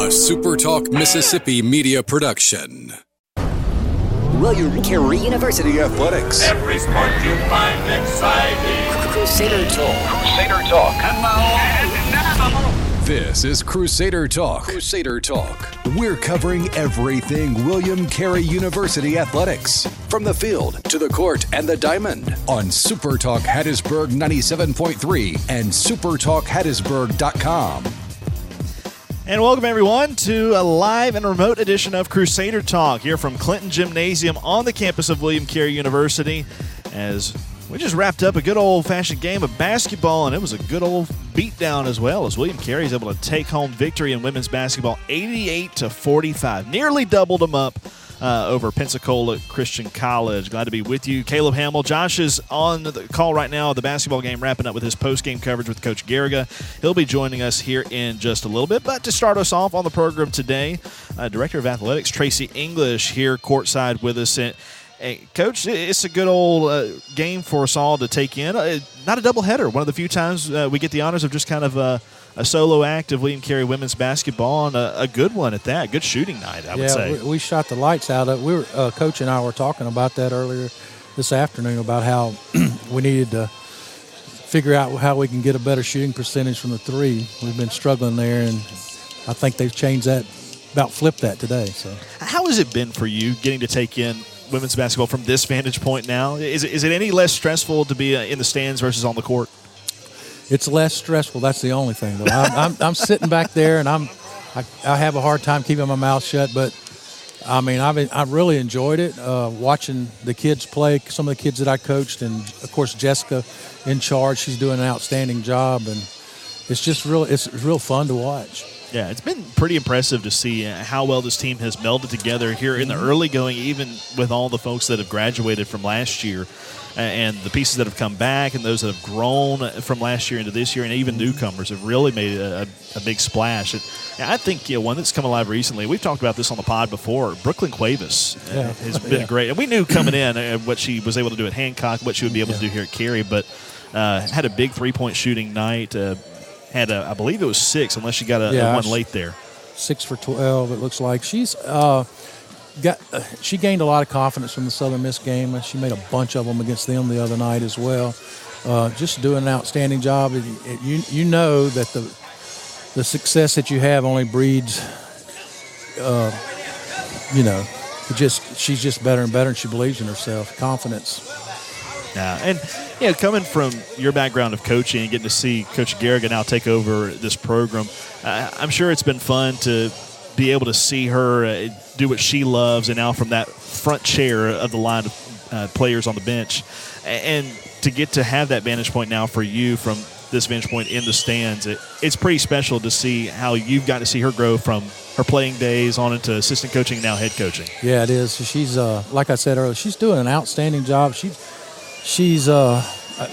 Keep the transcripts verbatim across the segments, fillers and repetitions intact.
A Super Talk Mississippi media production. William Carey University Athletics. Every sport you find exciting. Crusader Talk. Crusader Talk. And now, This is Crusader Talk. Crusader Talk. We're covering everything William Carey University Athletics. From the field to the court and the diamond. On Super Talk Hattiesburg ninety-seven point three and super talk hattiesburg dot com. And welcome, everyone, to a live and remote edition of Crusader Talk here from Clinton Gymnasium on the campus of William Carey University, as we just wrapped up a good old-fashioned game of basketball, and it was a good old beatdown as well, as William Carey is able to take home victory in women's basketball eighty-eight to forty-five. Nearly doubled them up uh, over Pensacola Christian College. Glad to be with you. Caleb Hamill. Josh is on the call right now, the basketball game, wrapping up with his post-game coverage with Coach Garriga. He'll be joining us here in just a little bit. But to start us off on the program today, uh, Director of Athletics Tracy English here courtside with us. And, hey, Coach, it's a good old uh, game for us all to take in. Uh, not a doubleheader. One of the few times uh, we get the honors of just kind of uh, a solo act of William Carey women's basketball, and a, a good one at that. Good shooting night, I yeah, would say. We, we shot the lights out of it. We were, uh, Coach and I were talking about that earlier this afternoon, about how we needed to figure out how we can get a better shooting percentage from the three. We've been struggling there, and I think they've changed that, about flipped that today. So, how has it been for you getting to take in women's basketball from this vantage point now? Is it, is it any less stressful to be in the stands versus on the court? It's less stressful. That's the only thing, though. I'm, I'm, I'm sitting back there, and I'm I, I have a hard time keeping my mouth shut. But I mean, I've been, I've really enjoyed it uh, watching the kids play. Some of the kids that I coached, and of course Jessica in charge. She's doing an outstanding job, and it's just real. It's real fun to watch. Yeah, it's been pretty impressive to see how well this team has melded together here in the early going, even with all the folks that have graduated from last year and the pieces that have come back and those that have grown from last year into this year, and even newcomers have really made a, a big splash. And I think you know, one that's come alive recently, we've talked about this on the pod before, Brooklyn Cuevas yeah. has been yeah. great. And we knew coming in uh, what she was able to do at Hancock, what she would be able yeah. to do here at Carey, but uh, had a big three-point shooting night. Uh, Had, a, I believe it was six, unless she got a, yeah, a one late there. Six for twelve, it looks like. She's uh, got. Uh, she gained a lot of confidence from the Southern Miss game. She made a bunch of them against them the other night as well. Uh, just doing an outstanding job. It, it, you you know that the the success that you have only breeds. Uh, you know, it just she's just better and better, and she believes in herself. Confidence. Yeah, and you know, coming from your background of coaching and getting to see Coach Garriga now take over this program, uh, I'm sure it's been fun to be able to see her uh, do what she loves, and now from that front chair of the line of uh, players on the bench, and to get to have that vantage point now for you from this vantage point in the stands, it, it's pretty special to see how you've got to see her grow from her playing days on into assistant coaching and now head coaching. Yeah, it is. She's, uh, like I said earlier, she's doing an outstanding job. She's She's uh,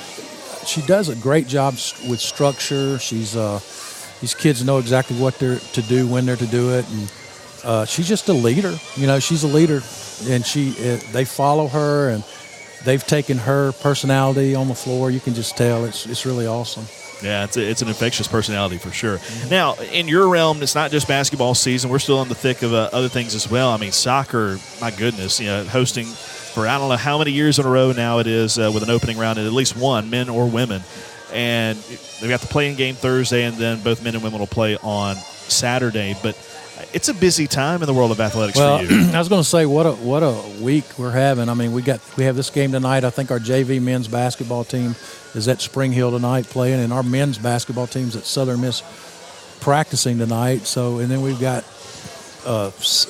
she does a great job with structure. She's uh, these kids know exactly what they're to do, when they're to do it, and uh, she's just a leader. You know, she's a leader, and she uh, they follow her, and they've taken her personality on the floor. You can just tell it's it's really awesome. Yeah, it's, a, it's an infectious personality for sure. Mm-hmm. Now, in your realm, it's not just basketball season. We're still in the thick of uh, other things as well. I mean, soccer, my goodness, you know, hosting for I don't know how many years in a row now it is uh, with an opening round at at least one, men or women. And they've got the playing game Thursday, and then both men and women will play on Saturday. But it's a busy time in the world of athletics well, for you. I was going to say, what a what a week we're having. I mean, we got we have this game tonight. I think our J V men's basketball team is at Spring Hill tonight playing, and our men's basketball team's at Southern Miss practicing tonight. So, and then we've got uh, s-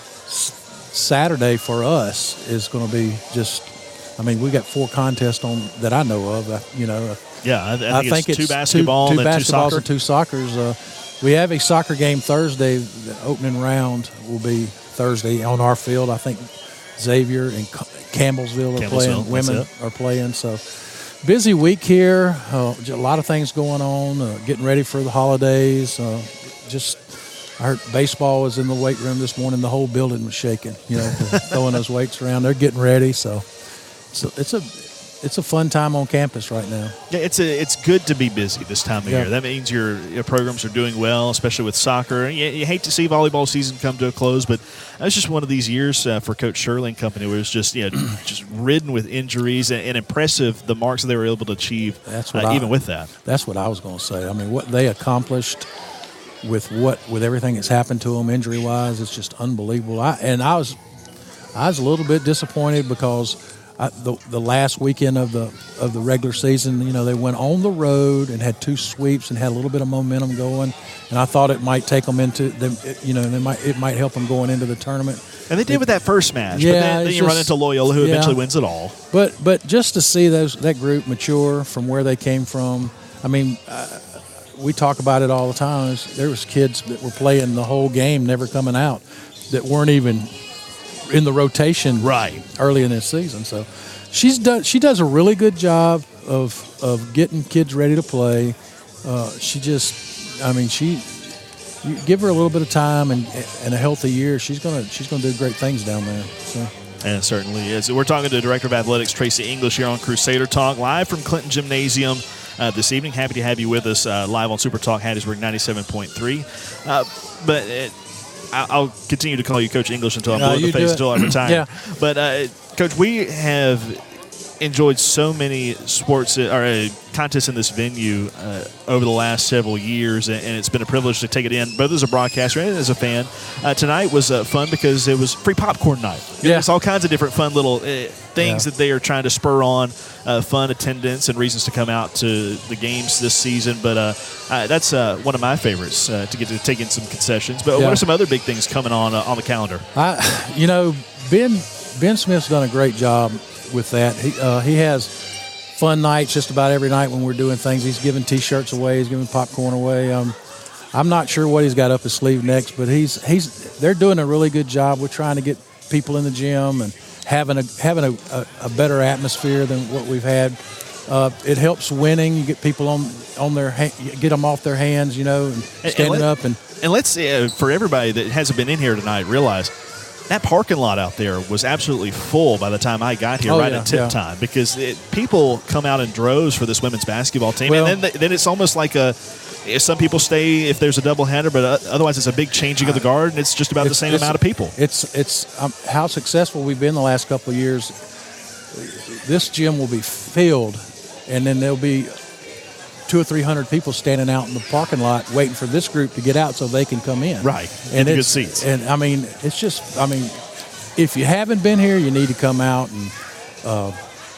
s- Saturday for us is going to be just. I mean, we got four contests on that I know of. Uh, you know. Yeah, I, I think, I it's think two it's basketball two, two and then basketballs two soccer. and two soccers. Uh, we have a soccer game Thursday. The opening round will be Thursday on our field. I think Xavier and Campbellsville are playing. Women are playing. So busy week here. Uh, a lot of things going on. Uh, getting ready for the holidays. Uh, just I heard baseball was in the weight room this morning. The whole building was shaking. You know, throwing those weights around. They're getting ready. So, so it's a it's a fun time on campus right now. Yeah, it's a it's good to be busy this time of Yeah. year. That means your, your programs are doing well, especially with soccer. You, you hate to see volleyball season come to a close, but it's just one of these years uh, for Coach Shirley and company where it's just you know, just ridden with injuries and, and impressive the marks that they were able to achieve. That's what uh, I, even with that. That's what I was going to say. I mean, what they accomplished with what with everything that's happened to them injury wise, it's just unbelievable. I, and I was I was a little bit disappointed because I, the the last weekend of the of the regular season, you know, they went on the road and had two sweeps and had a little bit of momentum going, and I thought it might take them into them, you know, they might it might help them going into the tournament. And they did with that first match. Yeah, but then, then it's you run just- into Loyola, who yeah. eventually wins it all. But but just to see those that group mature from where they came from, I mean, uh, we talk about it all the time. There's- There was kids that were playing the whole game, never coming out, that weren't even in the rotation Right. early in this season. So she's done. She does a really good job of of getting kids ready to play. Uh, she just, I mean, she. You give her a little bit of time and and a healthy year, she's gonna she's gonna do great things down there. So. And it certainly is. We're talking to Director of Athletics Tracy English here on Crusader Talk, live from Clinton Gymnasium uh, this evening. Happy to have you with us uh, live on Super Talk Hattiesburg ninety-seven point three. Uh, but it, I- I'll continue to call you Coach English until I'm No, blue in the you do face it. until I retire. Yeah. But, uh, Coach, we have enjoyed so many sports uh, or uh, contests in this venue uh, over the last several years, and, and it's been a privilege to take it in, both as a broadcaster and as a fan. Uh, tonight was uh, fun because it was free popcorn night. Yeah. There's all kinds of different fun little uh, things Yeah. that they are trying to spur on uh, fun attendance and reasons to come out to the games this season. But uh, uh, that's uh, one of my favorites uh, to get to take in some concessions. But Yeah. what are some other big things coming on uh, on the calendar? I, you know, Ben Ben Smith's done a great job with that. He uh, he has fun nights just about every night when we're doing things. He's giving T-shirts away. He's giving popcorn away. Um, I'm not sure what he's got up his sleeve next, but he's he's they're doing a really good job. We're trying to get people in the gym and having a having a, a, a better atmosphere than what we've had. Uh, it helps winning. You get people on on their ha- get them off their hands, you know, and and standing let- up and. And let's, uh, for everybody that hasn't been in here tonight, realize that parking lot out there was absolutely full by the time I got here, Oh, right yeah, at tip yeah. time, because it, people come out in droves for this women's basketball team. Well- and then, then it's almost like a, some people stay if there's a doubleheader, but uh, otherwise it's a big changing of the guard, and it's just about the It's- same it's- amount of people. It's it's um, how successful we've been the last couple of years. This gym will be filled, and then there'll be two or three hundred people standing out in the parking lot waiting for this group to get out so they can come in. Right. and Get the good it's, seats. And I mean, it's just I mean, if you haven't been here, you need to come out and uh,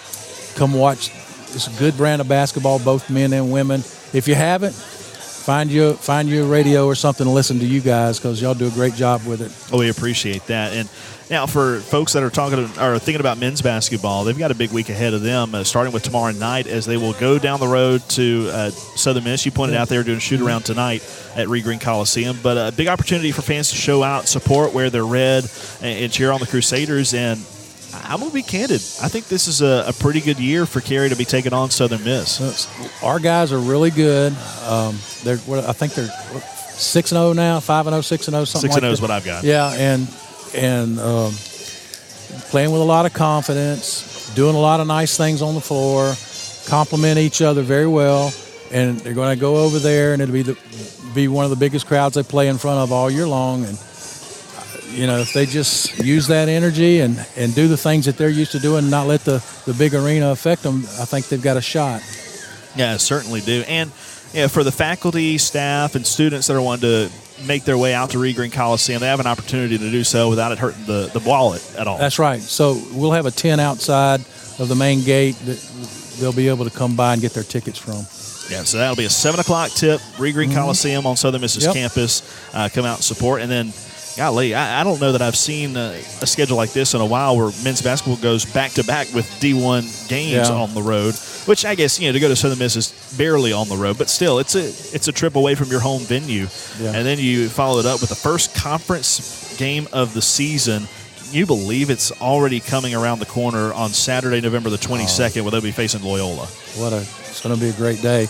come watch. It's a good brand of basketball, both men and women. If you haven't, find you find you a radio or something to listen to you guys, because y'all do a great job with it. Oh, we appreciate that. And now, for folks that are talking or thinking about men's basketball, they've got a big week ahead of them, uh, starting with tomorrow night, as they will go down the road to uh, Southern Miss. You pointed out they were doing a shoot around tonight at Reed Green Coliseum, but a big opportunity for fans to show out, support, wear their red, and, and cheer on the Crusaders. And I'm going to be candid. I think this is a, a pretty good year for Cary to be taking on Southern Miss. Our guys are really good. Um, they're, what, I think they're six and zero now, five and zero, six and zero, something Six like and zero that. is what I've got. Yeah, and and um, playing with a lot of confidence, doing a lot of nice things on the floor, compliment each other very well, and they're going to go over there, and it'll be the, be one of the biggest crowds they play in front of all year long. And you know, if they just use that energy and, and do the things that they're used to doing, and not let the, the big arena affect them, I think they've got a shot. Yeah, certainly do. And yeah, for the faculty, staff, and students that are wanting to make their way out to Reed Green Coliseum, they have an opportunity to do so without it hurting the, the wallet at all. That's right. So we'll have a tent outside of the main gate that they'll be able to come by and get their tickets from. Yeah, so that'll be a seven o'clock tip, Reed Green Mm-hmm. Coliseum on Southern Miss's Yep. campus. Uh, come out and support. And then, golly, I, I don't know that I've seen a, a schedule like this in a while where men's basketball goes back-to-back with D one games Yeah. on the road, which I guess, you know, to go to Southern Miss is barely on the road, but still, it's a it's a trip away from your home venue. Yeah. And then you follow it up with the first conference game of the season. Can you believe it's already coming around the corner on Saturday, November the twenty-second, where they'll be facing Loyola? What a it's going to be a great day.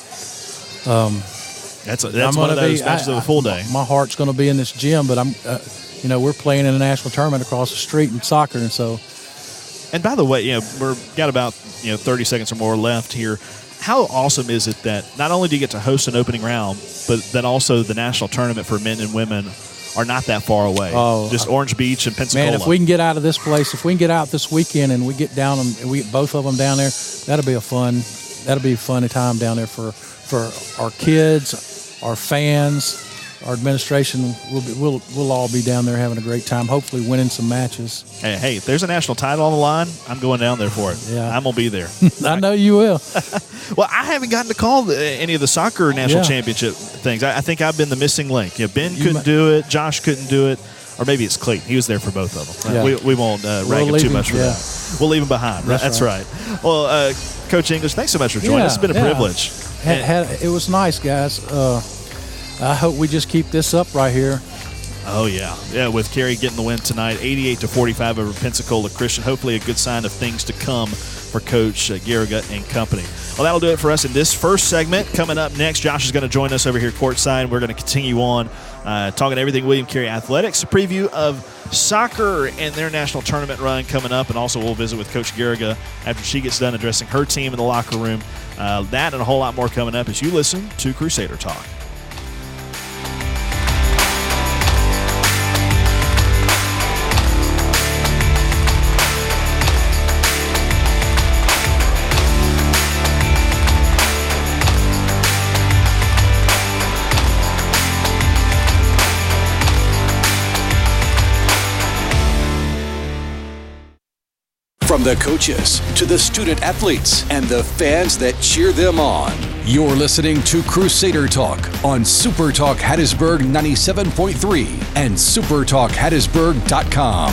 That's, a, that's I'm one of gonna those be- matches I- of a full day. My heart's going to be in this gym, but I'm, uh, you know, we're playing in a national tournament across the street in soccer, and so And by the way, you know, we've got about you know thirty seconds or more left here. How awesome is it that not only do you get to host an opening round, but that also the national tournament for men and women are not that far away. Oh, just Orange Beach and Pensacola. Man, if we can get out of this place, if we can get out this weekend and we get down and we get both of them down there, that'll be a fun, that'll be a fun time down there for, for our kids, our fans, our administration. We'll be, we'll we'll all be down there having a great time. Hopefully, winning some matches. Hey, hey, if there's a national title on the line, I'm going down there for it. Yeah, I'm gonna be there. I know you will. Well, I haven't gotten to call the, any of the soccer national Yeah. championship things. I, I think I've been the missing link. Yeah, Ben You couldn't might- do it. Josh couldn't do it. Or maybe it's Clayton. He was there for both of them. Yeah. We, we won't uh, We'll rag him leave too him- much for yeah. that. We'll leave him behind. That's That's, right. right. Well, uh, Coach English, thanks so much for joining Yeah, us. It's been a yeah. privilege. Had, had, it was nice, guys. Uh, I hope we just keep this up right here. Oh, yeah. Yeah, with Carey getting the win tonight, eighty-eight to forty-five over Pensacola Christian. Hopefully a good sign of things to come for Coach uh, Garriga and company. Well, that'll do it for us in this first segment. Coming up next, Josh is going to join us over here courtside. We're going to continue on uh, talking everything William Carey Athletics, a preview of soccer and their national tournament run coming up, and also we'll visit with Coach Garriga after she gets done addressing her team in the locker room. Uh, that and a whole lot more coming up as you listen to Crusader Talk. From the coaches to the student athletes and the fans that cheer them on. You're listening to Crusader Talk on Super Talk Hattiesburg ninety-seven point three and super talk hattiesburg dot com.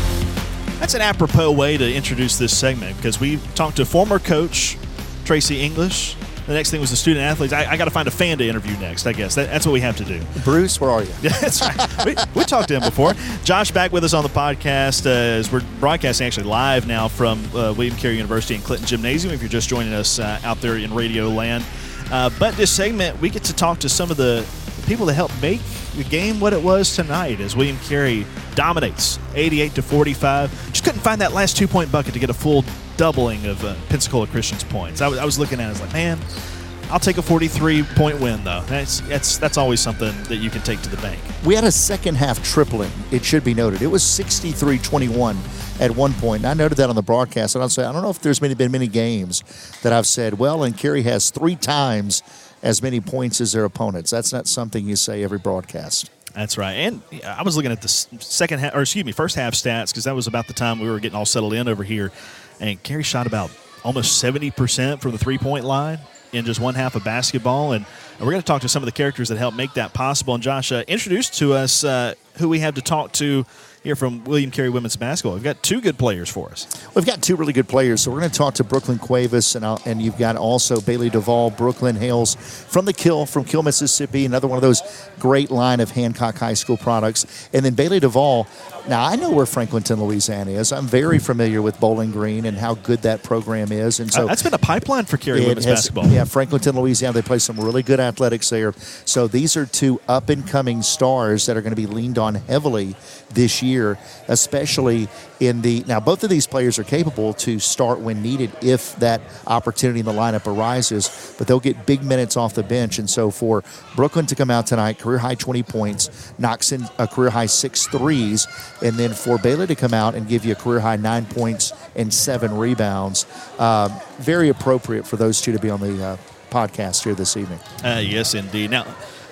That's an apropos way to introduce this segment because we talked to former coach Tracy English. The next thing was the student athletes. I, I got to find a fan to interview next, I guess. That, that's what we have to do. Bruce, where are you? Yeah, that's right. we, we talked to him before. Josh back with us on the podcast uh, as we're broadcasting actually live now from uh, William Carey University in Clinton Gymnasium if you're just joining us uh, out there in radio land. Uh, but this segment, we get to talk to some of the people that helped make the game what it was tonight as William Carey dominates eighty-eight to forty-five. Just couldn't find that last two-point bucket to get a full doubling of uh, Pensacola Christian's points. I was, I was looking at it, I was like, man, I'll take a forty-three point win, though. That's, that's, that's always something that you can take to the bank. We had a second half tripling, it should be noted. It was sixty-three twenty-one at one point. And I noted that on the broadcast. And I'll say, I don't know if there's many, been many games that I've said, well, and Carey has three times as many points as their opponents. That's not something you say every broadcast. That's right. And I was looking at the second half, or excuse me, first half stats because that was about the time we were getting all settled in over here. And Carey shot about almost seventy percent from the three-point line in just one half of basketball. And, and we're going to talk to some of the characters that helped make that possible. And Josh, uh, introduce to us uh, who we have to talk to here from William Carey Women's Basketball. We've got two good players for us. We've got two really good players. So we're going to talk to Brooklyn Cuevas, and, I'll, and you've got also Bailey Duvall. Brooklyn hails from the Kill, from Kill, Mississippi, another one of those great line of Hancock High School products. And then Bailey Duvall, now I know where Franklinton, Louisiana is. I'm very familiar with Bowling Green and how good that program is. And so uh, that's been a pipeline for Carey it Women's has, Basketball. Yeah, Franklinton, Louisiana, they play some really good athletics there. So these are two up-and-coming stars that are going to be leaned on heavily this year, especially in the – now, both of these players are capable to start when needed if that opportunity in the lineup arises, but they'll get big minutes off the bench. And so for Brooklyn to come out tonight, career-high twenty points, knocks in a career-high six threes, and then for Bailey to come out and give you a career-high nine points and seven rebounds, uh, very appropriate for those two to be on the uh, podcast here this evening. Uh, yes, indeed. Now,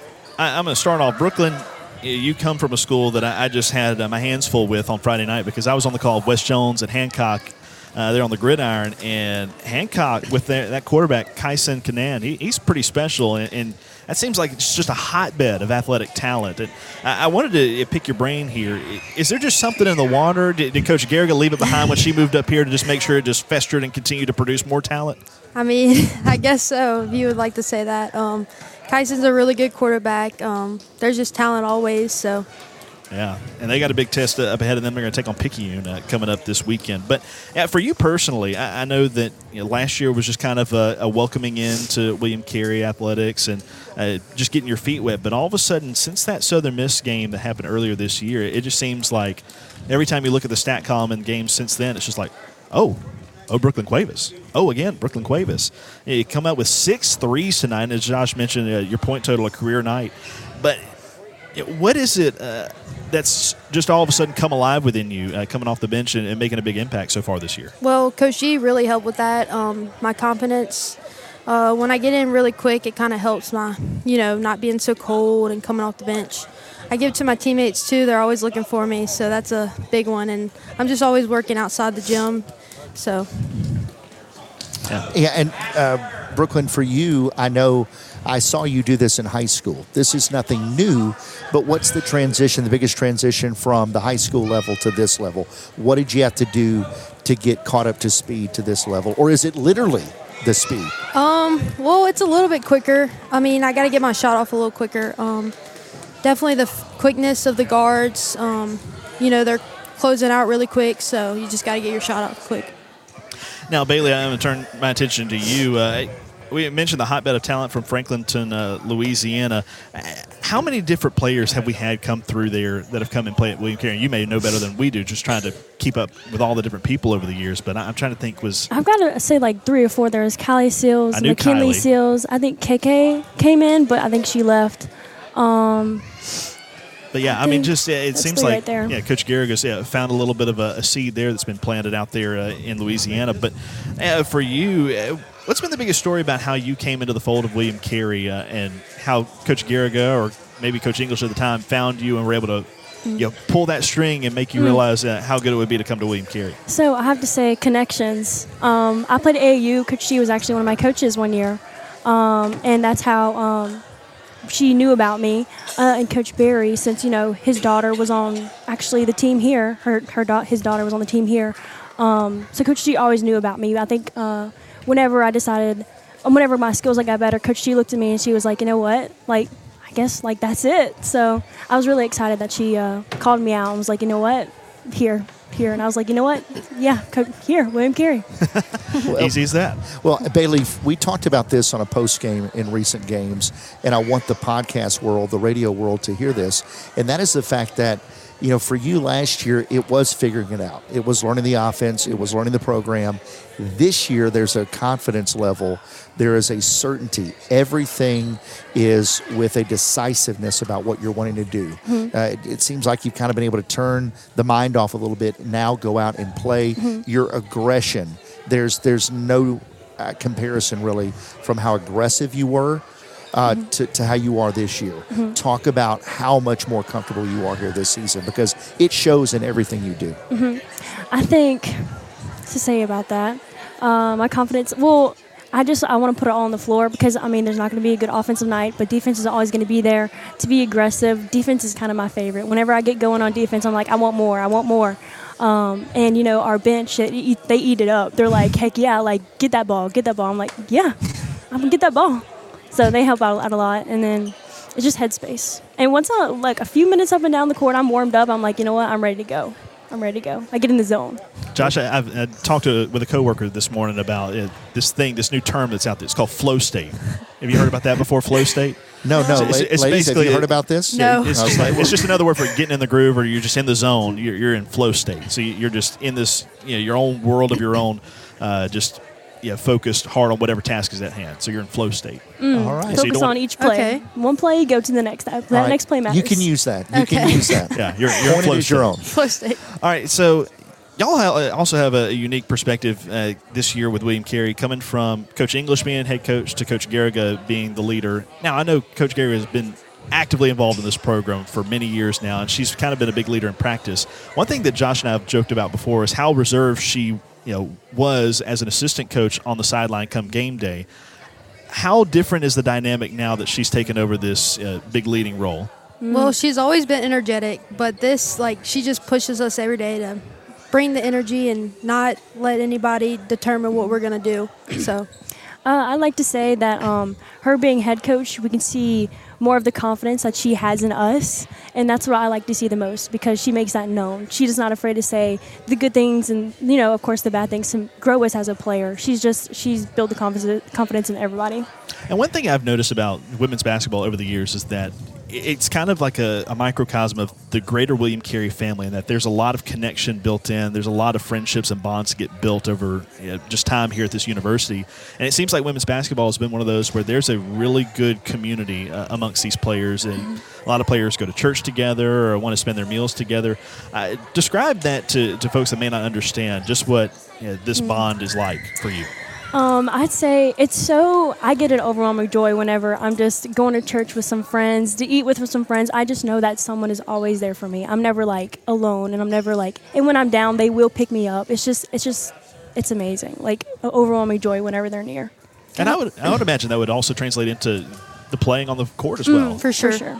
I, I'm going to start off. Brooklyn, you come from a school that I, I just had uh, my hands full with on Friday night because I was on the call of West Jones and Hancock. Uh, they're on the gridiron, and Hancock with their, that quarterback, Kyson Canan, he, he's pretty special, and, and that seems like it's just a hotbed of athletic talent. And I, I wanted to pick your brain here. Is there just something in the water? Did, did Coach Garriga leave it behind when she moved up here to just make sure it just festered and continued to produce more talent? I mean, I guess so, if you would like to say that. Um, Kyson's a really good quarterback. Um, there's just talent always, so. Yeah, and they got a big test up ahead of them. They're going to take on Picayune uh, coming up this weekend. But yeah, for you personally, I, I know that you know, last year was just kind of a, a welcoming in to William Carey Athletics and uh, just getting your feet wet. But all of a sudden, since that Southern Miss game that happened earlier this year, it just seems like every time you look at the stat column in games since then, it's just like, Oh, oh, Brooklyn Cuevas. Oh, again, Brooklyn Cuevas. You come out with six threes tonight, as Josh mentioned, uh, your point total a career night. But what is it uh, that's just all of a sudden come alive within you, uh, coming off the bench and, and making a big impact so far this year? Well, Coach G really helped with that. Um, my confidence. Uh, when I get in really quick, it kind of helps my, you know, not being so cold and coming off the bench. I give it to my teammates, too. They're always looking for me, so that's a big one. And I'm just always working outside the gym, so. Yeah, yeah and uh, Brooklyn, for you, I know I saw you do this in high school. This is nothing new, but what's the transition, the biggest transition from the high school level to this level? What did you have to do to get caught up to speed to this level? Or is it literally the speed? Um, well, it's a little bit quicker. I mean, I got to get my shot off a little quicker. Um, definitely the f- quickness of the guards. Um, you know, they're closing out really quick, so you just got to get your shot off quick. Now, Bailey, I'm going to turn my attention to you. Uh, we mentioned the hotbed of talent from Franklinton, uh, Louisiana. How many different players have we had come through there that have come and played at William Carey? You may know better than we do, just trying to keep up with all the different people over the years. But I'm trying to think was... I've got to say like three or four. There was Callie Seals, I knew McKinley Kylie. Seals. I think K K came in, but I think she left. Um, But, yeah, I mean, just yeah, it That's seems three like right there. yeah, Coach Garrigus yeah, found a little bit of a, a seed there that's been planted out there uh, in Louisiana. But uh, for you, uh, what's been the biggest story about how you came into the fold of William Carey uh, and how Coach Garriga or maybe Coach English at the time found you and were able to you know, pull that string and make you realize uh, how good it would be to come to William Carey? So I have to say connections. Um, I played at A A U. Coach G was actually one of my coaches one year, um, and that's how um, she knew about me. Uh, and Coach Barry, since you know his daughter was on actually the team here, her her da- his daughter was on the team here. Um, so Coach G always knew about me. I think uh, whenever I decided, whenever my skills like got better, Coach G looked at me and she was like, you know what, like. I guess like that's it. So I was really excited that she uh, called me out and was like, you know what, here, here, and I was like, you know what, yeah, co- here, William Carey. Well, easy as that. Well, Bailey, we talked about this on a post game in recent games, and I want the podcast world, the radio world, to hear this, and that is the fact that. You know, for you last year, it was figuring it out. It was learning the offense. It was learning the program. This year, there's a confidence level. There is a certainty. Everything is with a decisiveness about what you're wanting to do. Mm-hmm. Uh, it, it seems like you've kind of been able to turn the mind off a little bit, now go out and play. Mm-hmm. Your aggression, there's, there's no uh, comparison, really, from how aggressive you were Uh, mm-hmm. to, to how you are this year. Mm-hmm. Talk about how much more comfortable you are here this season, because it shows in everything you do. Mm-hmm. I think to say about that, uh, my confidence, well, I just, I want to put it all on the floor because, I mean, there's not going to be a good offensive night, but defense is always going to be there to be aggressive. Defense is kind of my favorite. Whenever I get going on defense, I'm like, I want more, I want more. Um, and, you know, our bench, they eat, they eat it up. They're like, heck yeah, like, get that ball, get that ball. I'm like, yeah, I'm going to get that ball. So they help out a lot, and then it's just headspace. And once I, like a few minutes up and down the court, I'm warmed up. I'm like, you know what? I'm ready to go. I'm ready to go. I get in the zone. Josh, I, I've I talked to, with a coworker this morning about uh, this thing, this new term that's out there. It's called flow state. Have you heard about that before, flow state? No, no. It's, it's, it's ladies, have you heard about this? No. It's, just, like, it's just another word for getting in the groove, or you're just in the zone. You're, you're in flow state. So you're just in this, you know, your own world of your own, uh, just yeah, focused hard on whatever task is at hand. So you're in flow state. Mm. All right. So you Focus don't- on each play. Okay. One play, go to the next. That, that All right. next play matters. You can use that. You Okay. can use that. Yeah, you're, you're in Point flow it as your state. own. Flow state. All right, so y'all ha- also have a unique perspective uh, this year with William Carey, coming from Coach English being head coach to Coach Garriga being the leader. Now, I know Coach Garriga has been actively involved in this program for many years now, and she's kind of been a big leader in practice. One thing that Josh and I have joked about before is how reserved she you know, was as an assistant coach on the sideline come game day. How different is the dynamic now that she's taken over this uh, big leading role? Well, she's always been energetic, but this, like, she just pushes us every day to bring the energy and not let anybody determine what we're going to do. So, Uh, I'd like to say that um, her being head coach, we can see more of the confidence that she has in us, and that's what I like to see the most because she makes that known. She's just not afraid to say the good things and, you know, of course, the bad things to grow us as a player. She's just, she's built the confidence confidence in everybody. And one thing I've noticed about women's basketball over the years is that it's kind of like a, a microcosm of the greater William Carey family, in that there's a lot of connection built in. There's a lot of friendships and bonds that get built over you know, just time here at this university. And it seems like women's basketball has been one of those where there's a really good community uh, amongst these players. And a lot of players go to church together or want to spend their meals together. Uh, describe that to, to folks that may not understand just what you know, this bond is like for you. Um, I'd say it's so, I get an overwhelming joy whenever I'm just going to church with some friends, to eat with some friends. I just know that someone is always there for me. I'm never like alone, and I'm never like, and when I'm down, they will pick me up. It's just, it's just, it's amazing. Like an overwhelming joy whenever they're near. And I would, I would imagine that would also translate into the playing on the court as well. Mm, for sure. For sure.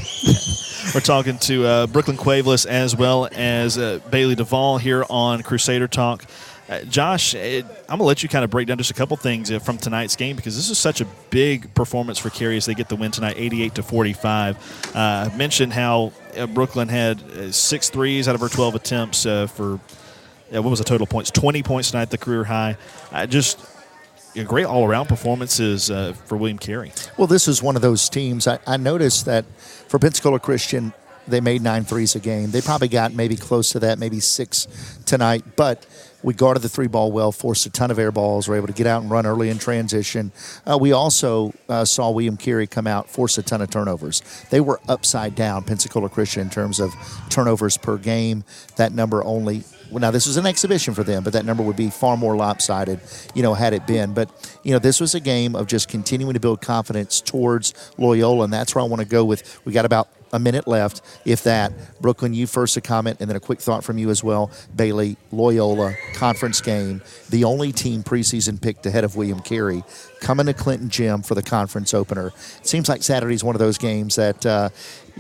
We're talking to uh, Brooklyn Cuevas as well as uh, Bailey Duvall here on Crusader Talk. Uh, Josh, it, I'm going to let you kind of break down just a couple things uh, from tonight's game, because this is such a big performance for Carey as they get the win tonight, eighty-eight to forty-five. Uh, I mentioned how uh, Brooklyn had uh, six threes out of her twelve attempts uh, for, uh, what was the total points? twenty points tonight, the career high. Uh, just a great all-around performances uh, for William Carey. Well, this is one of those teams. I, I noticed that for Pensacola Christian, they made nine threes a game. They probably got maybe close to that, maybe six tonight. But we guarded the three ball well, forced a ton of air balls, were able to get out and run early in transition. Uh, we also uh, saw William Carey come out, force a ton of turnovers. They were upside down, Pensacola Christian, in terms of turnovers per game. That number only, well, now this was an exhibition for them, but that number would be far more lopsided, you know, had it been. But, you know, this was a game of just continuing to build confidence towards Loyola, and that's where I want to go with. We got about a minute left, if that. Brooklyn, you first a comment, and then a quick thought from you as well. Bailey, Loyola, conference game, the only team preseason picked ahead of William Carey, coming to Clinton Gym for the conference opener. It seems like Saturday's one of those games that uh,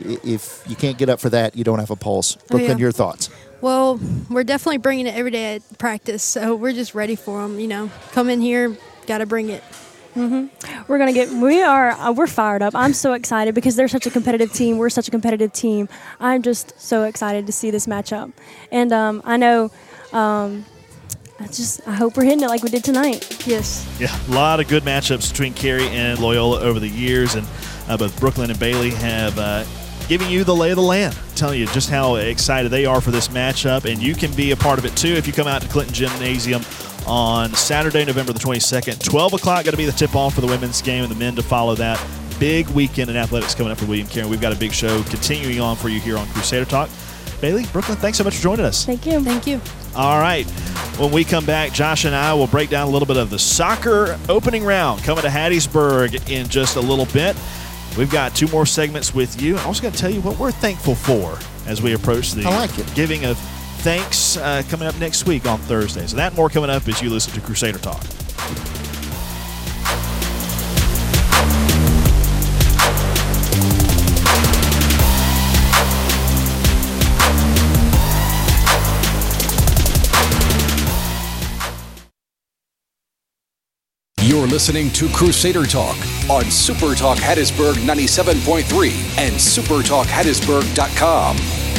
if you can't get up for that, you don't have a pulse. Brooklyn, Oh, yeah. your thoughts? Well, we're definitely bringing it every day at practice, so we're just ready for them. You know, come in here, got to bring it. Mm-hmm. We're gonna get. We are. Uh, we're fired up. I'm so excited because they're such a competitive team. We're such a competitive team. I'm just so excited to see this matchup, and um, I know. Um, I just. I hope we're hitting it like we did tonight. Yes. Yeah, a lot of good matchups between Carey and Loyola over the years, and uh, both Brooklyn and Bailey have uh, given you the lay of the land, telling you just how excited they are for this matchup, and you can be a part of it too if you come out to Clinton Gymnasium on Saturday, November the twenty-second. twelve o'clock going to be the tip-off for the women's game and the men to follow that. Big weekend in athletics coming up for William Carey. We've got a big show continuing on for you here on Crusader Talk. Bailey, Brooklyn, thanks so much for joining us. Thank you. Thank you. All right. When we come back, Josh and I will break down a little bit of the soccer opening round coming to Hattiesburg in just a little bit. We've got two more segments with you. I'm also going to tell you what we're thankful for as we approach the I like it. giving of thanks uh, coming up next week on Thursday. So that and more coming up as you listen to Crusader Talk. You're listening to Crusader Talk on Super Talk Hattiesburg ninety-seven point three and super talk hattiesburg dot com.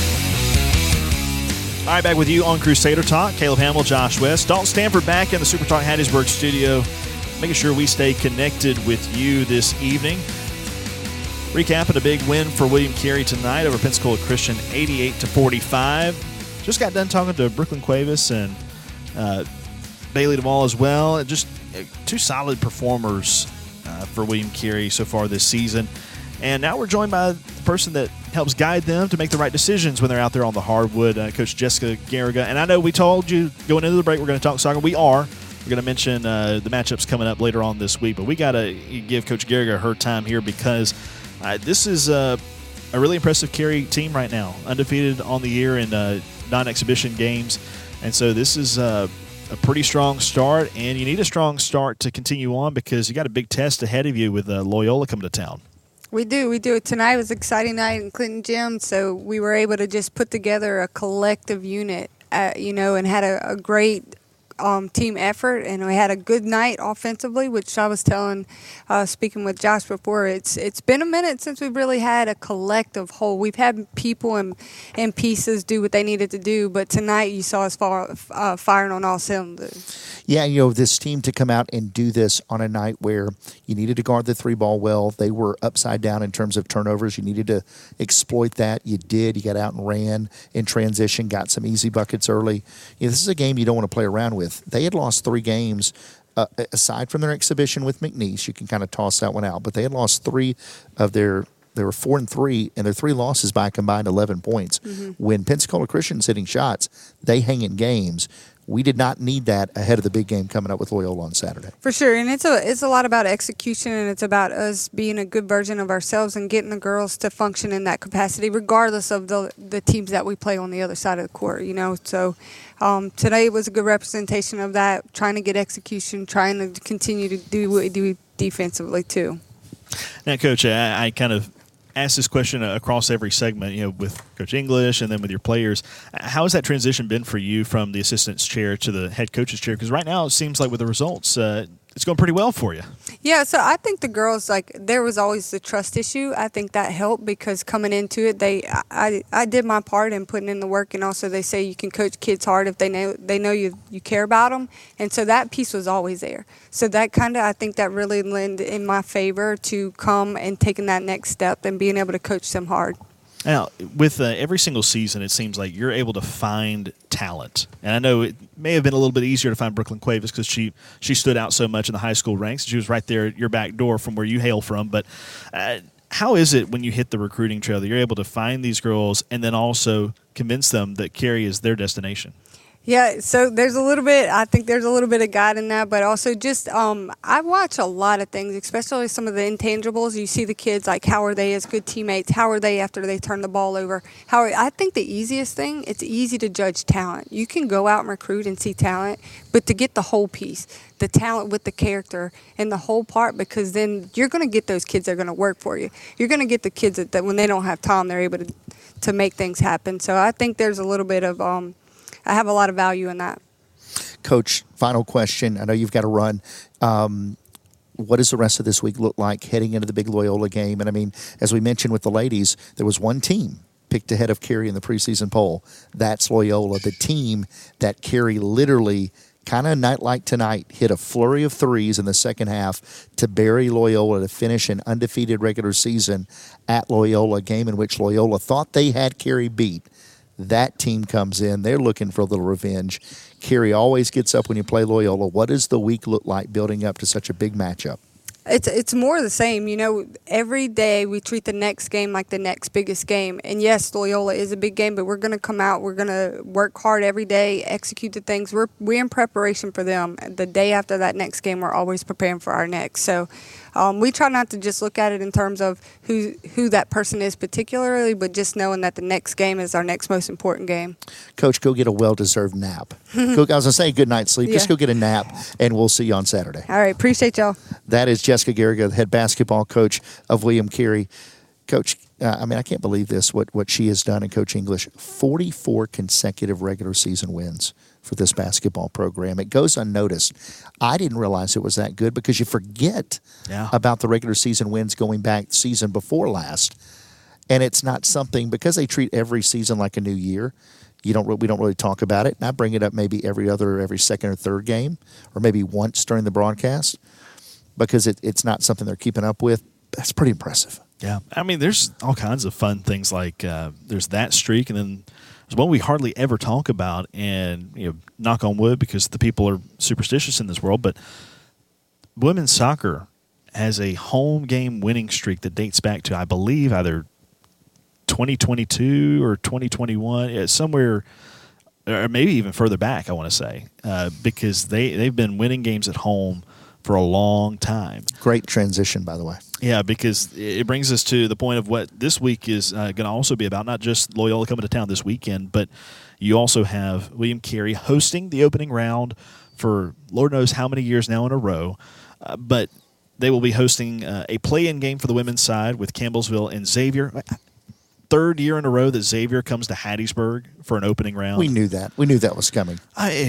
All right, back with you on Crusader Talk. Caleb Hamill, Josh West, Dalton Stanford back in the Super Talk Hattiesburg studio, making sure we stay connected with you this evening. Recapping a big win for William Carey tonight over Pensacola Christian, eighty-eight to forty-five. Just got done talking to Brooklyn Cuevas and uh, Bailey Duvall as well. Just uh, two solid performers uh, for William Carey so far this season. And now we're joined by the person that helps guide them to make the right decisions when they're out there on the hardwood, uh, Coach Jessica Garriga. And I know we told you going into the break we're going to talk soccer. We are. We're going to mention uh, the matchups coming up later on this week. But we got to give Coach Garriga her time here because uh, this is uh, a really impressive Carey team right now, undefeated on the year in uh, non-exhibition games. And so this is uh, a pretty strong start, and you need a strong start to continue on because you got a big test ahead of you with uh, Loyola coming to town. We do. We do. Tonight was an exciting night in Clinton Gym, so we were able to just put together a collective unit, uh, you know, and had a, a great um, team effort, and we had a good night offensively, which I was telling, uh, speaking with Josh before, it's it's been a minute since we've really had a collective whole. We've had people and, and pieces do what they needed to do, but tonight you saw us far, uh, firing on all cylinders. Yeah, you know, this team to come out and do this on a night where you needed to guard the three ball well. They were upside down in terms of turnovers. You needed to exploit that. You did. You got out and ran in transition, got some easy buckets early. You know, this is a game you don't want to play around with. They had lost three games. Uh, aside from their exhibition with McNeese, you can kind of toss that one out. But they had lost three of their – they were four and three, and their three losses by a combined eleven points. Mm-hmm. When Pensacola Christian's hitting shots, they hang in games. We did not need that ahead of the big game coming up with Loyola on Saturday. For sure, and it's a it's a lot about execution, and it's about us being a good version of ourselves and getting the girls to function in that capacity, regardless of the the teams that we play on the other side of the court. You know, so um, today was a good representation of that. Trying to get execution, trying to continue to do what we do defensively too. Now, Coach, I, I kind of ask this question across every segment, you know, with Coach English and then with your players. How has that transition been for you from the assistant's chair to the head coach's chair? Because right now it seems like with the results, uh, it's going pretty well for you. Yeah, so I think the girls, like, there was always the trust issue. I think that helped because coming into it, they, I, I did my part in putting in the work, and also they say you can coach kids hard if they know they know you you care about them, and so that piece was always there. So that kind of, I think that really lent in my favor to come and taking that next step and being able to coach them hard. Now, with uh, every single season, it seems like you're able to find talent. And I know it may have been a little bit easier to find Brooklyn Cuevas because she, she stood out so much in the high school ranks. She was right there at your back door from where you hail from. But uh, how is it when you hit the recruiting trail that you're able to find these girls and then also convince them that Cary is their destination? Yeah, so there's a little bit, I think there's a little bit of God in that, but also just, um, I watch a lot of things, especially some of the intangibles. You see the kids, like, how are they as good teammates? How are they after they turn the ball over? How are, I think the easiest thing, it's easy to judge talent. You can go out and recruit and see talent, but to get the whole piece, the talent with the character and the whole part, because then you're going to get those kids that are going to work for you. You're going to get the kids that, that when they don't have time, they're able to, to make things happen. So I think there's a little bit of, um, I have a lot of value in that. Coach, final question. I know you've got to run. Um, what does the rest of this week look like heading into the big Loyola game? And, I mean, as we mentioned with the ladies, there was one team picked ahead of Cary in the preseason poll. That's Loyola, the team that Cary literally kind of night like tonight hit a flurry of threes in the second half to bury Loyola to finish an undefeated regular season at Loyola, a game in which Loyola thought they had Cary beat. That team comes in. They're looking for a little revenge. Cary always gets up when you play Loyola. What does the week look like building up to such a big matchup? It's it's more the same. You know, every day we treat the next game like the next biggest game. And, yes, Loyola is a big game, but we're going to come out. We're going to work hard every day, execute the things. We're, we're in preparation for them. The day after that next game, we're always preparing for our next. So um, we try not to just look at it in terms of who, who that person is particularly, but just knowing that the next game is our next most important game. Coach, go get a well-deserved nap. Go, I was going to say good night's sleep. Yeah. Just go get a nap, and we'll see you on Saturday. All right. Appreciate y'all. That is Jessica Garriga, the head basketball coach of William Cary. Coach, uh, I mean, I can't believe this, what, what she has done in Coach English. forty-four consecutive regular season wins for this basketball program. It goes unnoticed. I didn't realize it was that good because you forget yeah. about the regular season wins going back season before last. And it's not something, because they treat every season like a new year, you don't we don't really talk about it. And I bring it up maybe every other, every second or third game, or maybe once during the broadcast, because it, it's not something they're keeping up with. That's pretty impressive. Yeah. I mean, there's all kinds of fun things like uh, there's that streak, and then there's one we hardly ever talk about, and, you know, knock on wood because the people are superstitious in this world, but women's soccer has a home game winning streak that dates back to, I believe, either twenty twenty-two or twenty twenty-one, yeah, somewhere, or maybe even further back, I want to say, uh, because they, they've been winning games at home for a long time. Great transition, by the way. Yeah, because it brings us to the point of what this week is uh, going to also be about, not just Loyola coming to town this weekend, but you also have William Cary hosting the opening round for Lord knows how many years now in a row, uh, but they will be hosting uh, a play-in game for the women's side with Campbellsville and Xavier. Third year in a row that Xavier comes to Hattiesburg for an opening round. We knew that. We knew that was coming. I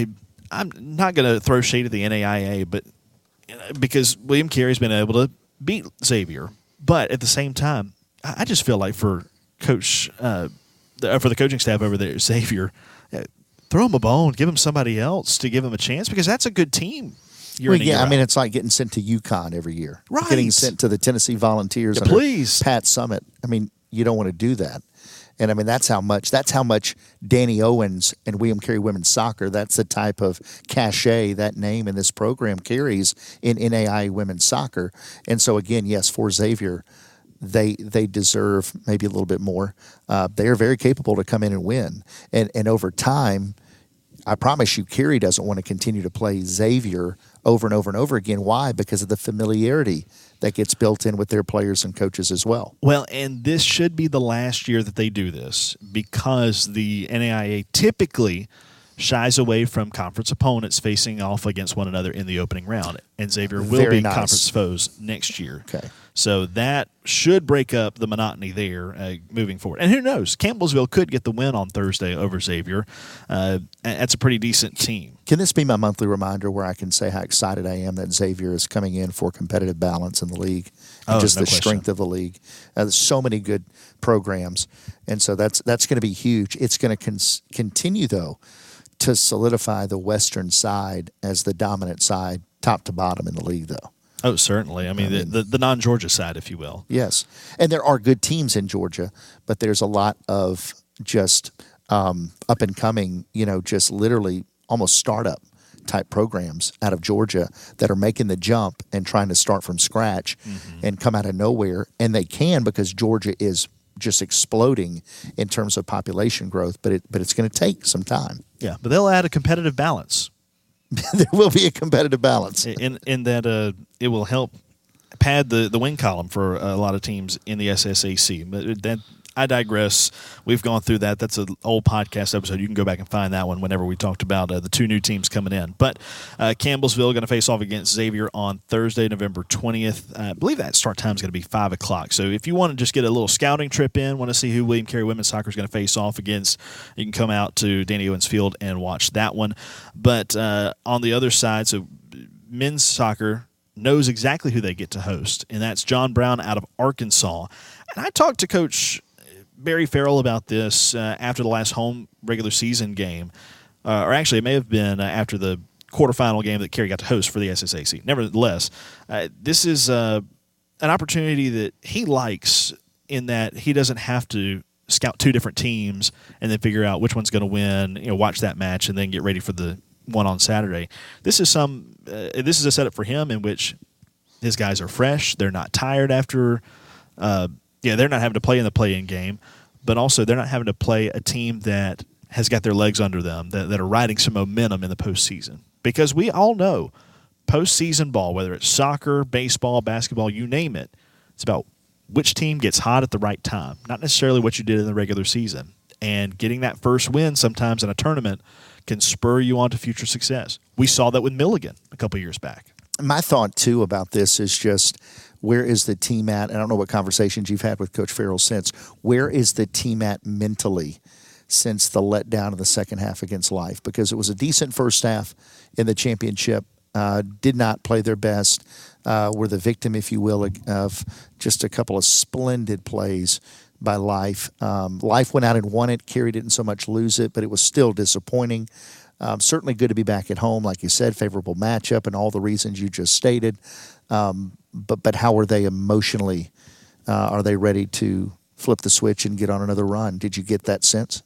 I'm not going to throw shade at the N A I A, but because William Cary's been able to beat Xavier, but at the same time, I just feel like for Coach uh, for the coaching staff over there, Xavier, uh, throw him a bone, give him somebody else to give him a chance because that's a good team. Well, yeah, I mean, it's like getting sent to UConn every year. Right. Getting sent to the Tennessee Volunteers yeah, under please. Pat Summitt. I mean, you don't want to do that. And, I mean, that's how much that's how much Danny Owens and William Carey Women's Soccer, that's the type of cachet that name in this program carries in N A I A Women's Soccer. And so, again, yes, for Xavier, they they deserve maybe a little bit more. Uh, they are very capable to come in and win. And, and over time, I promise you, Carey doesn't want to continue to play Xavier over and over and over again. Why? Because of the familiarity that gets built in with their players and coaches as well. Well, and this should be the last year that they do this because the N A I A typically shies away from conference opponents facing off against one another in the opening round. And Xavier will Very be nice. conference foes next year. Okay. So that should break up the monotony there uh, moving forward. And who knows? Campbellsville could get the win on Thursday over Xavier. Uh, that's a pretty decent team. Can this be my monthly reminder where I can say how excited I am that Xavier is coming in for competitive balance in the league and Oh, just no the question. strength of the league? Uh, there's so many good programs, and so that's that's going to be huge. It's going to con- continue, though, to solidify the western side as the dominant side, top to bottom in the league, though. Oh, certainly. I mean, I mean the, the, the non-Georgia side, if you will. Yes, and there are good teams in Georgia, but there's a lot of just um, up and coming, you know, just literally almost startup type programs out of Georgia that are making the jump and trying to start from scratch mm-hmm. and come out of nowhere, and they can because Georgia is just exploding in terms of population growth, but it but it's going to take some time. Yeah, but they'll add a competitive balance. There will be a competitive balance in in that uh, it will help pad the, the win column for a lot of teams in the S S A C. But that, I digress. We've gone through that. That's an old podcast episode. You can go back and find that one whenever we talked about uh, the two new teams coming in. But uh, Campbellsville going to face off against Xavier on Thursday, November twentieth. Uh, I believe that start time is going to be five o'clock. So if you want to just get a little scouting trip in, want to see who William Carey Women's Soccer is going to face off against, you can come out to Danny Owens Field and watch that one. But uh, on the other side, so men's soccer knows exactly who they get to host, and that's John Brown out of Arkansas. And I talked to Coach Barry Farrell about this uh, after the last home regular season game, uh, or actually it may have been uh, after the quarterfinal game that Carey got to host for the S S A C. Nevertheless, uh, this is uh, an opportunity that he likes in that he doesn't have to scout two different teams and then figure out which one's going to win, you know, watch that match and then get ready for the one on Saturday. This is some uh, this is a setup for him in which his guys are fresh. They're not tired after uh, – yeah, they're not having to play in the play-in game, but also they're not having to play a team that has got their legs under them, that, that are riding some momentum in the postseason. Because we all know postseason ball, whether it's soccer, baseball, basketball, you name it, it's about which team gets hot at the right time, not necessarily what you did in the regular season. And getting that first win sometimes in a tournament can spur you on to future success. We saw that with Milligan a couple years back. My thought, too, about this is just where is the team at? I don't know what conversations you've had with Coach Farrell since. Where is the team at mentally since the letdown in the second half against Life? Because it was a decent first half in the championship, uh, did not play their best, uh, were the victim, if you will, of just a couple of splendid plays by Life. Um, Life went out and won it. Carey didn't so much lose it, but it was still disappointing. Um, certainly good to be back at home, like you said, favorable matchup and all the reasons you just stated. Um, but but how are they emotionally? Uh, are they ready to flip the switch and get on another run? Did you get that sense?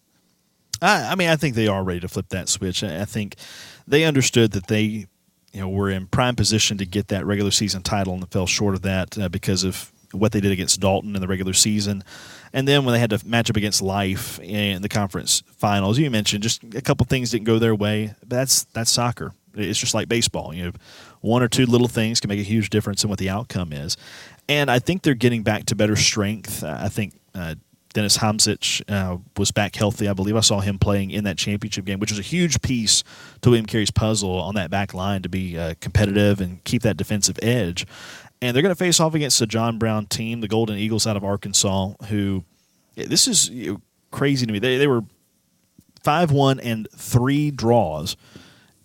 I, I mean, I think they are ready to flip that switch. I, I think they understood that they, you know, were in prime position to get that regular season title and fell short of that uh, because of what they did against Dalton in the regular season. And then when they had to match up against Life in the conference finals, you mentioned just a couple things didn't go their way. But that's that's soccer. It's just like baseball. You know, one or two little things can make a huge difference in what the outcome is. And I think they're getting back to better strength. I think uh, Dennis Hamsic uh, was back healthy. I believe I saw him playing in that championship game, which was a huge piece to William Carey's puzzle on that back line to be uh, competitive and keep that defensive edge. And they're going to face off against the John Brown team, the Golden Eagles out of Arkansas, who this is you know, crazy to me. They they were five one and three draws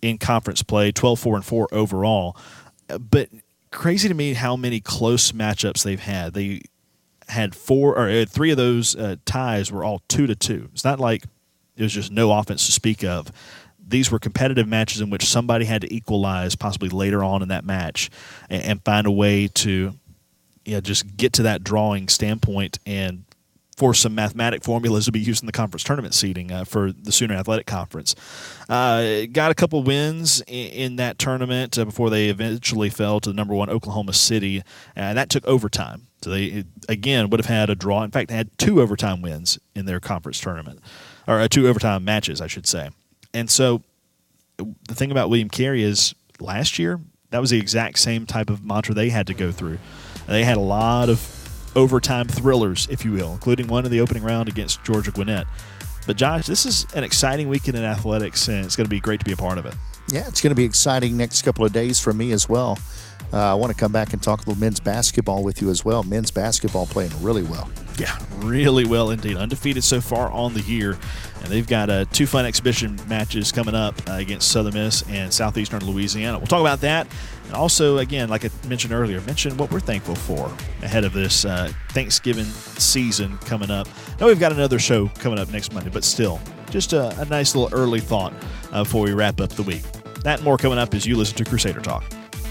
in conference play, twelve four and four overall. But crazy to me how many close matchups they've had. They had four or three of those uh, ties were all two to two. It's not like it was just no offense to speak of. These were competitive matches in which somebody had to equalize possibly later on in that match and, and find a way to you know, just get to that drawing standpoint and for some mathematic formulas to be used in the conference tournament seeding uh, for the Sooner Athletic Conference. Uh, got a couple wins in, in that tournament uh, before they eventually fell to the number one Oklahoma City, and that took overtime. So they, again, would have had a draw. In fact, they had two overtime wins in their conference tournament, or uh, two overtime matches, I should say. And so the thing about William Carey is last year, that was the exact same type of mantra they had to go through. They had a lot of overtime thrillers, if you will, including one in the opening round against Georgia Gwinnett. But, Josh, this is an exciting weekend in athletics, and it's going to be great to be a part of it. Yeah, it's going to be exciting next couple of days for me as well. Uh, I want to come back and talk a little men's basketball with you as well. Men's basketball playing really well. Yeah, really well indeed. Undefeated so far on the year. And they've got uh, two fun exhibition matches coming up uh, against Southern Miss and Southeastern Louisiana. We'll talk about that. And also, again, like I mentioned earlier, mention what we're thankful for ahead of this uh, Thanksgiving season coming up. Now we've got another show coming up next Monday, but still, just a, a nice little early thought uh, before we wrap up the week. That and more coming up as you listen to Crusader Talk.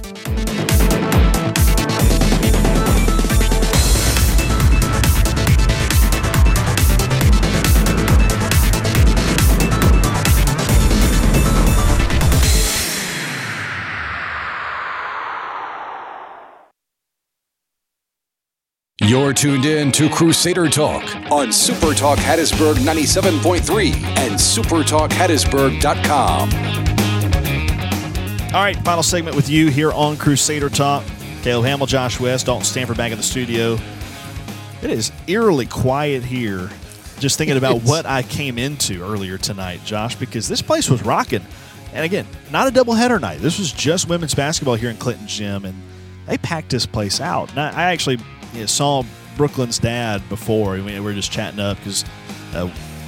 You're tuned in to Crusader Talk on Super Talk Hattiesburg ninety-seven point three and super talk hattiesburg dot com. All right, final segment with you here on Crusader Talk. Caleb Hamill, Josh West, Dalton Stanford back in the studio. It is eerily quiet here, just thinking about what I came into earlier tonight, Josh, because this place was rocking. And again, not a doubleheader night. This was just women's basketball here in Clinton Gym, and they packed this place out. And I, I actually you know, saw Brooklyn's dad before. I mean, we were just chatting up because uh,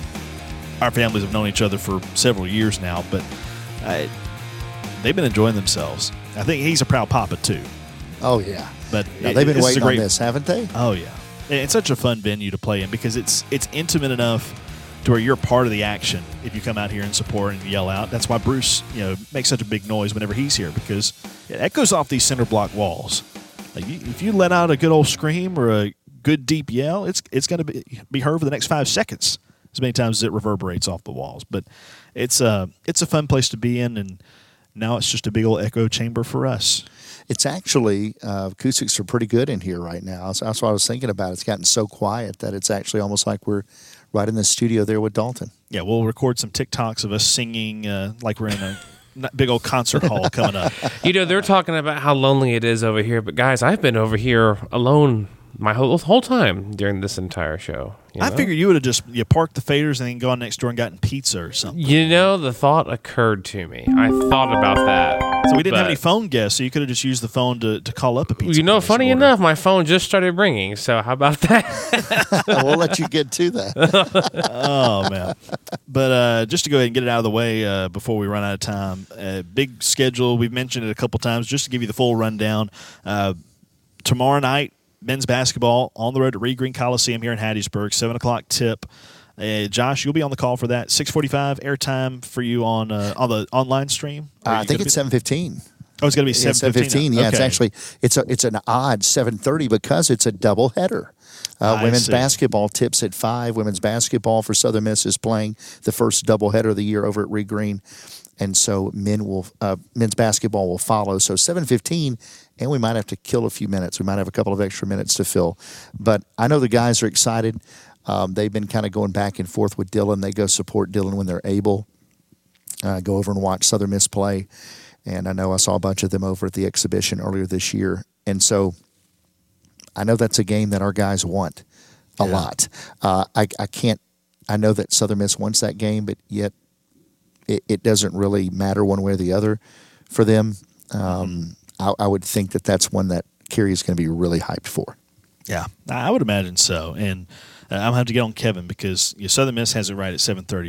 our families have known each other for several years now, but uh, they've been enjoying themselves. I think he's a proud papa too. Oh, yeah. But now, it, they've been waiting great, on this, haven't they? Oh, yeah. It's such a fun venue to play in because it's it's intimate enough to where you're part of the action if you come out here and support and yell out. That's why Bruce, you know, makes such a big noise whenever he's here because it echoes off these cinder block walls. Like you, if you let out a good old scream or a good deep yell, it's it's going to be, be heard for the next five seconds as many times as it reverberates off the walls. But it's a, it's a fun place to be in, and now it's just a big old echo chamber for us. It's actually, uh, acoustics are pretty good in here right now. So that's what I was thinking about. It's gotten so quiet that it's actually almost like we're right in the studio there with Dalton. Yeah, we'll record some TikToks of us singing uh, like we're in a big old concert hall coming up. You know, they're talking about how lonely it is over here, but guys, I've been over here alone my whole whole time during this entire show. You know? I figured you would have just you parked the faders and then gone next door and gotten pizza or something. You know, the thought occurred to me. I thought about that. So we didn't have any phone guests, so you could have just used the phone to, to call up a pizza. You know, funny order. enough, my phone just started ringing, so how about that? We'll let you get to that. Oh, man. But uh, just to go ahead and get it out of the way uh, before we run out of time, uh, big schedule. We've mentioned it a couple times just to give you the full rundown. Uh, tomorrow night, men's basketball on the road to Reed Green Coliseum here in Hattiesburg, seven o'clock tip. Uh, Josh, you'll be on the call for that. six forty-five airtime for you on uh, on the online stream? Uh, I think it's seven fifteen. Oh, it's going to be seven fifteen. Yeah, okay. It's actually it's a it's an odd seven thirty because it's a double header. Uh, women's see. basketball tips at five. Women's basketball for Southern Miss is playing the first doubleheader of the year over at Reed Green, and so men will uh, men's basketball will follow. So seven fifteen, and we might have to kill a few minutes. We might have a couple of extra minutes to fill, but I know the guys are excited. Um, they've been kind of going back and forth with Dylan. They go support Dylan when they're able. Uh, go over and watch Southern Miss play, and I know I saw a bunch of them over at the exhibition earlier this year, and so I know that's a game that our guys want a yeah. lot. Uh, I, I can't. I know that Southern Miss wants that game, but yet it, it doesn't really matter one way or the other for them. Um, I, I would think that that's one that Carey is going to be really hyped for. Yeah, I would imagine so. And uh, I'm going to have to get on Kevin because you know, Southern Miss has it right at seven thirty, but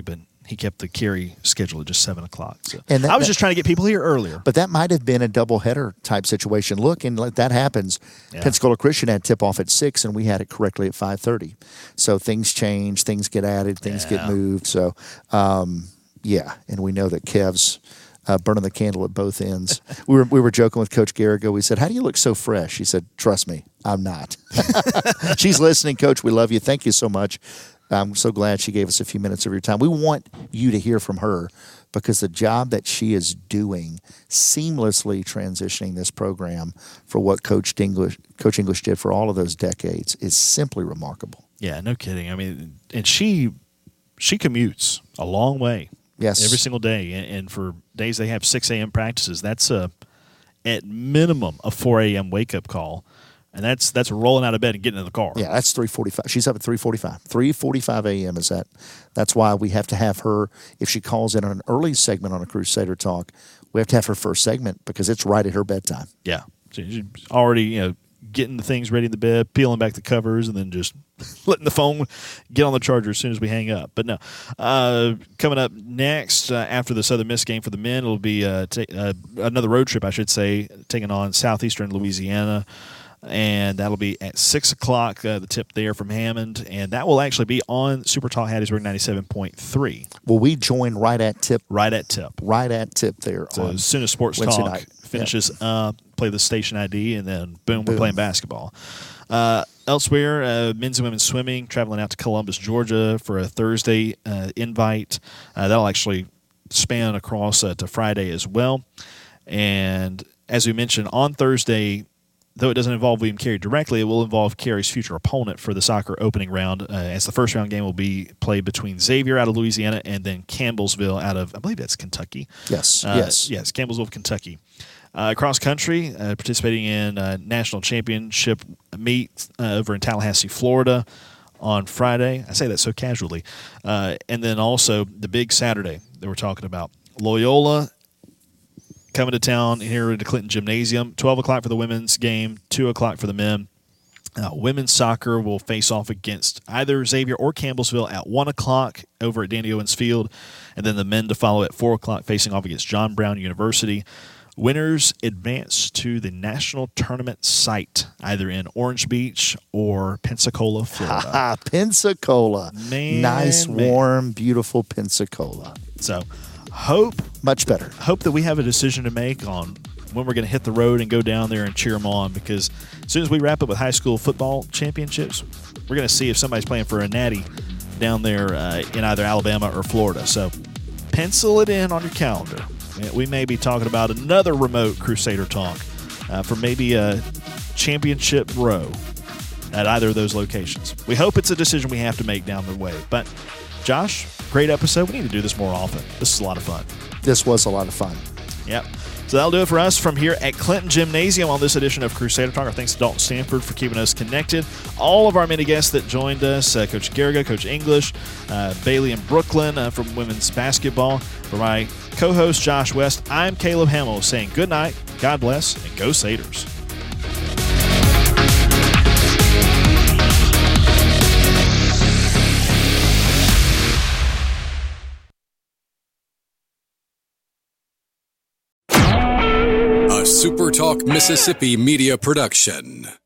he kept the carry schedule at just seven o'clock. So And that- I was that- just trying to get people here earlier. But that might have been a doubleheader type situation. Look, and like that happens. Yeah. Pensacola Christian had tip off at six, and we had it correctly at five thirty. So things change, things get added, things Yeah. get moved. So, um, yeah, and we know that Kev's uh, burning the candle at both ends. we were we were joking with Coach Garrigo. We said, "How do you look so fresh?" He said, "Trust me, I'm not." She's listening, Coach. We love you. Thank you so much. I'm so glad she gave us a few minutes of your time. We want you to hear from her because the job that she is doing, seamlessly transitioning this program for what Coach English, Coach English did for all of those decades, is simply remarkable. Yeah, no kidding. I mean, and she she commutes a long way. Yes. Every single day. And, and for days they have six a.m. practices, that's a, at minimum a four a.m. wake-up call. And that's that's rolling out of bed and getting in the car. Yeah, that's three forty-five. She's up at three forty-five. three forty-five a.m. is that. That's why we have to have her, if she calls in on an early segment on a Crusader Talk, we have to have her first segment because it's right at her bedtime. Yeah. So she's already, you know, getting the things ready in the bed, peeling back the covers, and then just letting the phone get on the charger as soon as we hang up. But no, uh, coming up next uh, after the Southern Miss game for the men, it'll be uh, ta- uh, another road trip, I should say, taking on Southeastern Louisiana. And that'll be at six o'clock, uh, the tip there from Hammond. And that will actually be on Super Talk Hattiesburg ninety-seven point three. Will we join right at tip? Right at tip. Right at tip there. So on as soon as Sports Wednesday Talk night. finishes Yep. up, play the station I D, and then boom, Boom. we're playing basketball. Uh, elsewhere, uh, men's and women's swimming, traveling out to Columbus, Georgia for a Thursday uh, invite. Uh, that'll actually span across uh, to Friday as well. And as we mentioned, on Thursday, though it doesn't involve William Carey directly, it will involve Carey's future opponent for the soccer opening round, uh, as the first round game will be played between Xavier out of Louisiana and then Campbellsville out of, I believe that's Kentucky. Yes, Uh, yes. Yes, Campbellsville, Kentucky. Uh, cross country, uh, participating in uh, national championship meet uh, over in Tallahassee, Florida on Friday. I say that so casually. Uh, and then also the big Saturday that we're talking about. Loyola coming to town here at the Clinton Gymnasium. twelve o'clock for the women's game, two o'clock for the men. Uh, women's soccer will face off against either Xavier or Campbellsville at one o'clock over at Danny Owens Field. And then the men to follow at four o'clock facing off against John Brown University. Winners advance to the national tournament site, either in Orange Beach or Pensacola, Florida. Ah, Pensacola. Man, nice, man. warm, beautiful Pensacola. So, hope much better. Hope that we have a decision to make on when we're going to hit the road and go down there and cheer them on, because as soon as we wrap up with high school football championships, we're going to see if somebody's playing for a natty down there uh, in either Alabama or Florida. So, pencil it in on your calendar. We may be talking about another remote Crusader Talk uh, for maybe a championship row at either of those locations. We hope it's a decision we have to make down the way. But, Josh, great episode. We need to do this more often. This is a lot of fun. This was a lot of fun. Yep. So that'll do it for us from here at Clinton Gymnasium on this edition of Crusader Talk. Our thanks to Dalton Stanford for keeping us connected. All of our many guests that joined us, uh, Coach Garriga, Coach English, uh, Bailey and Brooklyn uh, from women's basketball. For my co-host, Josh West, I'm Caleb Hamill saying good night, God bless, and go Satyrs. A SuperTalk Mississippi media production.